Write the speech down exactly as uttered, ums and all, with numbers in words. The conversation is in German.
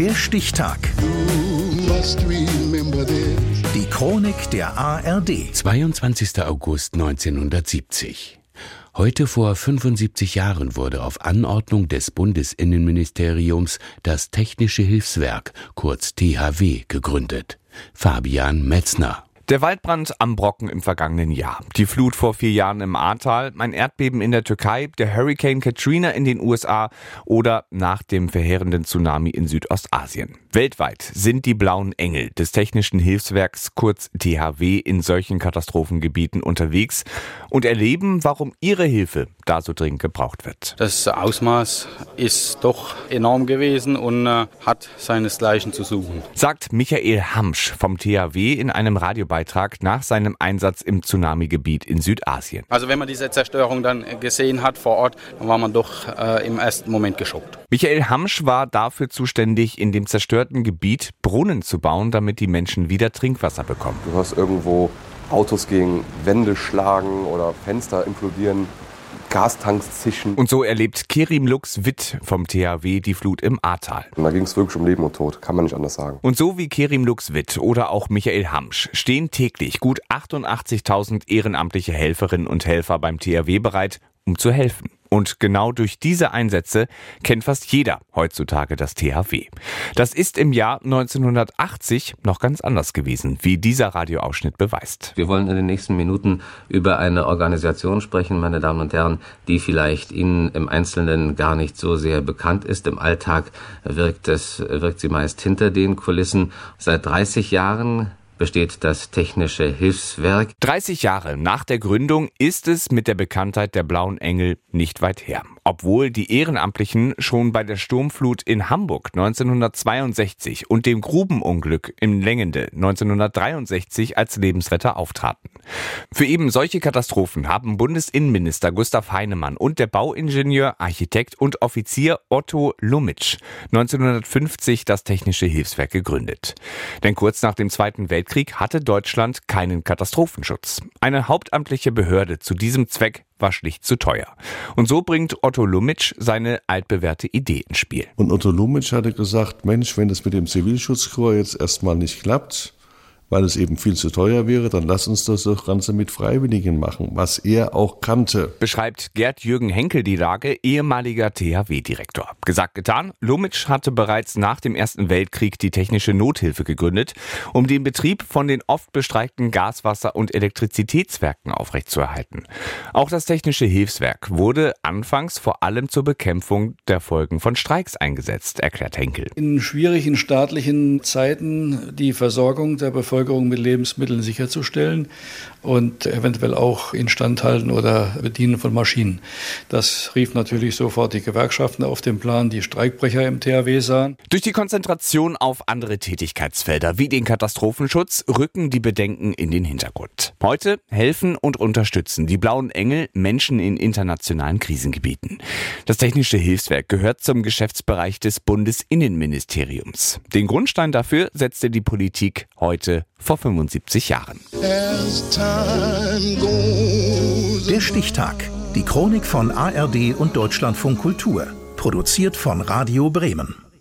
Der Stichtag. Die Chronik der A R D. zweiundzwanzigster August neunzehnhundertsiebzig. Heute vor fünfundsiebzig Jahren wurde auf Anordnung des Bundesinnenministeriums das Technische Hilfswerk, kurz T H W, gegründet. Fabian Metzner. Der Waldbrand am Brocken im vergangenen Jahr, die Flut vor vier Jahren im Ahrtal, ein Erdbeben in der Türkei, der Hurricane Katrina in den U S A oder nach dem verheerenden Tsunami in Südostasien. Weltweit sind die Blauen Engel des Technischen Hilfswerks, kurz T H W, in solchen Katastrophengebieten unterwegs und erleben, warum ihre Hilfe da so dringend gebraucht wird. Das Ausmaß ist doch enorm gewesen und äh, hat seinesgleichen zu suchen, sagt Michael Hamsch vom T H W in einem Radiobeitrag nach seinem Einsatz im Tsunami-Gebiet in Südasien. Also wenn man diese Zerstörung dann gesehen hat vor Ort, dann war man doch äh, im ersten Moment geschockt. Michael Hamsch war dafür zuständig, in dem zerstörten Gebiet Brunnen zu bauen, damit die Menschen wieder Trinkwasser bekommen. Du hast irgendwo Autos gegen Wände schlagen oder Fenster implodieren, Gastanks zischen. Und so erlebt Kerim Lux Witt vom T H W die Flut im Ahrtal. Und da ging es wirklich um Leben und Tod, kann man nicht anders sagen. Und so wie Kerim Lux Witt oder auch Michael Hamsch stehen täglich gut achtundachtzigtausend ehrenamtliche Helferinnen und Helfer beim T H W bereit, um zu helfen. Und genau durch diese Einsätze kennt fast jeder heutzutage das T H W. Das ist im Jahr neunzehnhundertachtzig noch ganz anders gewesen, wie dieser Radioausschnitt beweist. Wir wollen in den nächsten Minuten über eine Organisation sprechen, meine Damen und Herren, die vielleicht Ihnen im Einzelnen gar nicht so sehr bekannt ist. Im Alltag wirkt es, wirkt sie meist hinter den Kulissen. Seit dreißig Jahren besteht das Technische Hilfswerk. dreißig Jahre nach der Gründung ist es mit der Bekanntheit der Blauen Engel nicht weit her. Obwohl die Ehrenamtlichen schon bei der Sturmflut in Hamburg neunzehnhundertzweiundsechzig und dem Grubenunglück in Lengende neunzehnhundertdreiundsechzig als Lebensretter auftraten. Für eben solche Katastrophen haben Bundesinnenminister Gustav Heinemann und der Bauingenieur, Architekt und Offizier Otto Lummitsch neunzehnhundertfünfzig das Technische Hilfswerk gegründet. Denn kurz nach dem Zweiten Weltkrieg hatte Deutschland keinen Katastrophenschutz. Eine hauptamtliche Behörde zu diesem Zweck war schlicht zu teuer. Und so bringt Otto Lummitsch seine altbewährte Idee ins Spiel. Und Otto Lummitsch hatte gesagt, Mensch, wenn das mit dem Zivilschutzkorps jetzt erstmal nicht klappt, weil es eben viel zu teuer wäre, dann lass uns das doch Ganze mit Freiwilligen machen, was er auch kannte. Beschreibt Gerd-Jürgen Henkel die Lage, ehemaliger T H W-Direktor. Gesagt, getan, Lummitsch hatte bereits nach dem Ersten Weltkrieg die Technische Nothilfe gegründet, um den Betrieb von den oft bestreikten Gaswasser- und Elektrizitätswerken aufrechtzuerhalten. Auch das Technische Hilfswerk wurde anfangs vor allem zur Bekämpfung der Folgen von Streiks eingesetzt, erklärt Henkel. In schwierigen staatlichen Zeiten die Versorgung der Bevölkerung mit Lebensmitteln sicherzustellen und eventuell auch Instandhalten oder Bedienen von Maschinen. Das rief natürlich sofort die Gewerkschaften auf den Plan, die Streikbrecher im T H W sahen. Durch die Konzentration auf andere Tätigkeitsfelder wie den Katastrophenschutz rücken die Bedenken in den Hintergrund. Heute helfen und unterstützen die Blauen Engel Menschen in internationalen Krisengebieten. Das Technische Hilfswerk gehört zum Geschäftsbereich des Bundesinnenministeriums. Den Grundstein dafür setzte die Politik heute vor fünfundsiebzig Jahren. Der Stichtag. Die Chronik von A R D und Deutschlandfunk Kultur. Produziert von Radio Bremen.